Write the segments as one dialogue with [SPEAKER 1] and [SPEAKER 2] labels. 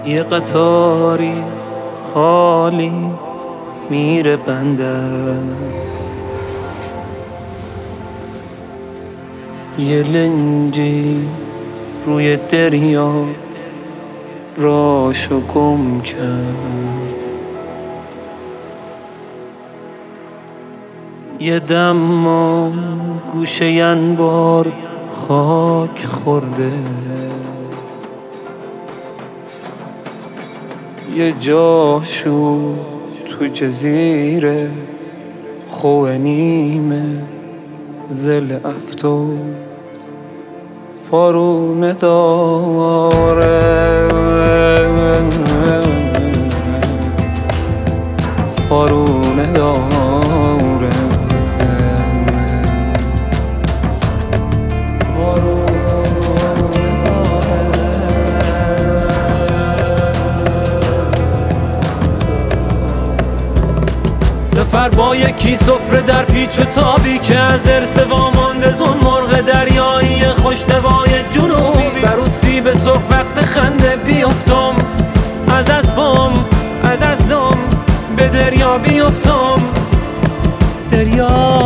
[SPEAKER 1] یه قطاری خالی میره بندر، یه لنجی روی دریا راشو گم کرد، یه دم گوشه انبار خاک خورده، یه جاشو تو جزیره خوه نیمه زل افتو پارونه داره، پارونه داره. سفر با یکی سفره در پیچ و تابی که از ارث وامانده زون مرغ دریایی خوشنوای جنوبی، برو سیب سرخ وقت خنده بیفتم از اسبام از اصلم به دریا بیفتم. دریا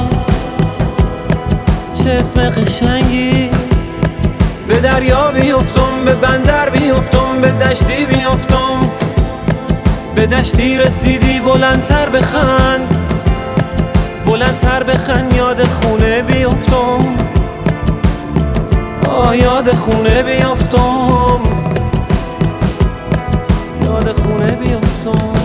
[SPEAKER 1] چه اسم قشنگی، به دریا بیفتم، به بندر بیفتم، به دشتی بیفتم، به دشتی رسیدی بلندتر بخند، بلندتر بخند، یاد خونه بیفتم، یاد خونه بیفتم، یاد خونه بیفتم.